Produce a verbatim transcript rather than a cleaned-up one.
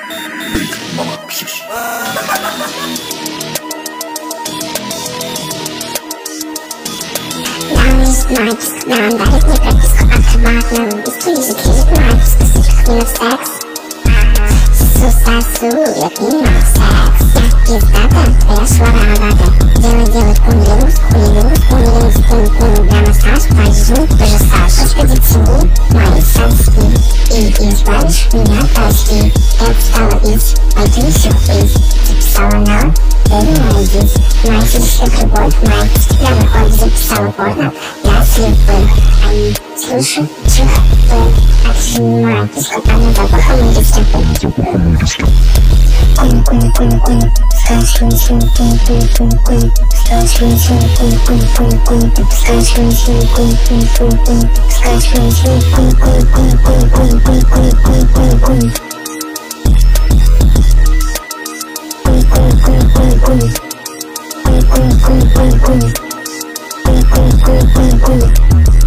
Big Mama Peace. Магическая дарит мне прописку акробатную. Бесстыжий магический сверхминус секс. Сосу, сосу, я принимаю секс. Я пиздата, твоя шваровата. Делай, делай кунилингус, кунилингус, кунилингус, кун, кун, да массаж, пожу, тоже Саш. Господи, тяни мои соски. И избавишь меня от тоски. Я устала пить, пойди сюрприз. Записала на Baby, найдись, моя физическая любовь, моя постепенно ходит, записала порно. Я слепых, они слушают чихты. Отжимаю кислотами запахом и листья. Куни, куни, куни, куни, скажешь, куни, куни, куни, куни, куни, куни, скажешь, куни, куни, куни, куни, куни, куни, скажешь, куни, куни, куни, куни, куни, куни, скажешь, куни, куни, куни, куни, куни, куни, куни, куни, куни, куни, куни. Куни, куни, куни, куни, куни, куни, куни, куни, куни, куни, куни.